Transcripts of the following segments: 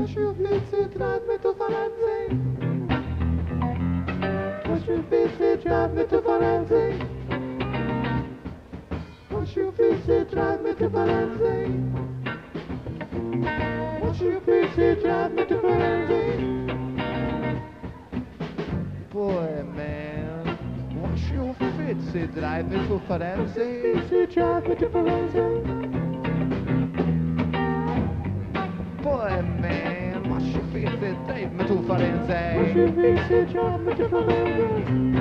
Uffizi drive me to Firenze. Push Uffizi drive me to Firenze. Push Uffizi drive me to Firenze. Push Uffizi drive me to Firenze. Boy, man, wash your Uffizi drive me to Firenze. Uffizi drive me to Firenze. Boy, man, wash your Uffizi drive me to Firenze. Wash your Uffizi drive me to Firenze.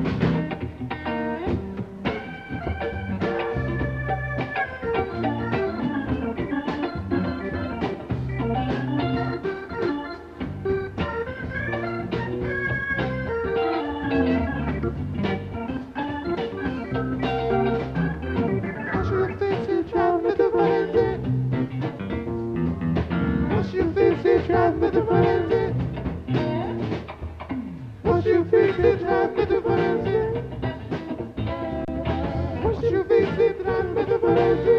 Wash your Uffizi drive me to Firenze. Wash your Uffizi drive me to Firenze. Wash your Uffizi drive me to Firenze.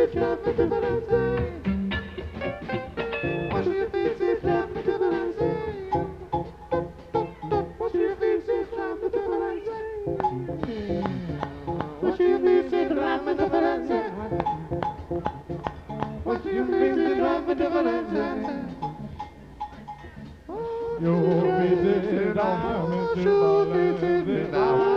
drive me to Valentine. Wash your face and drive me to Valentine. Wash your face and drive me to Valentine. Wash your face and drive me to Valentine. Wash your face and drive me to Valentine. Your face and drive me to Valentine.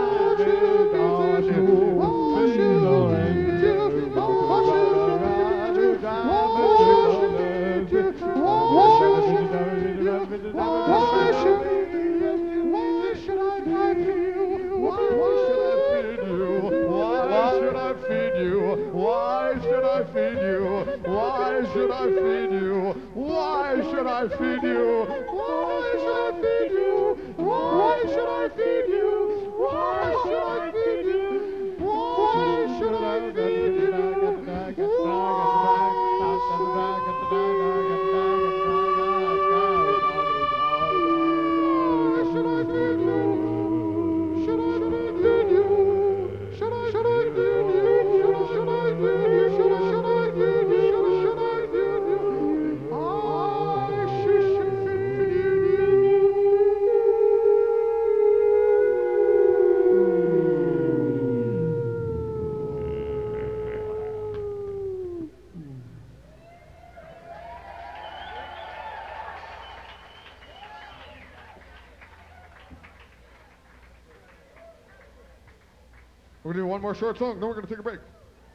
We're going to do one more short song, then we're going to take a break.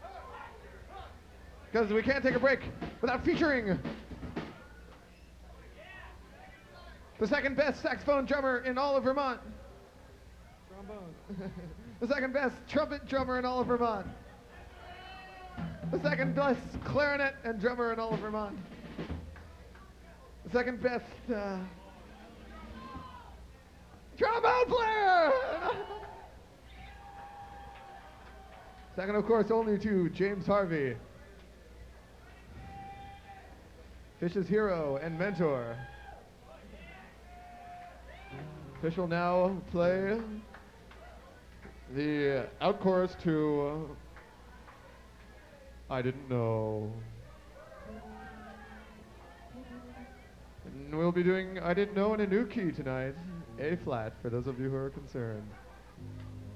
Because we can't take a break without featuring the second best saxophone drummer in all of Vermont. Trombone. The second best trumpet drummer in all of Vermont. The second best clarinet and drummer in all of Vermont. The second best trombone player! Second, of course, only to James Harvey, Fish's hero and mentor. Fish will now play the out chorus to I Didn't Know. And we'll be doing I Didn't Know in a new key tonight, A flat, for those of you who are concerned.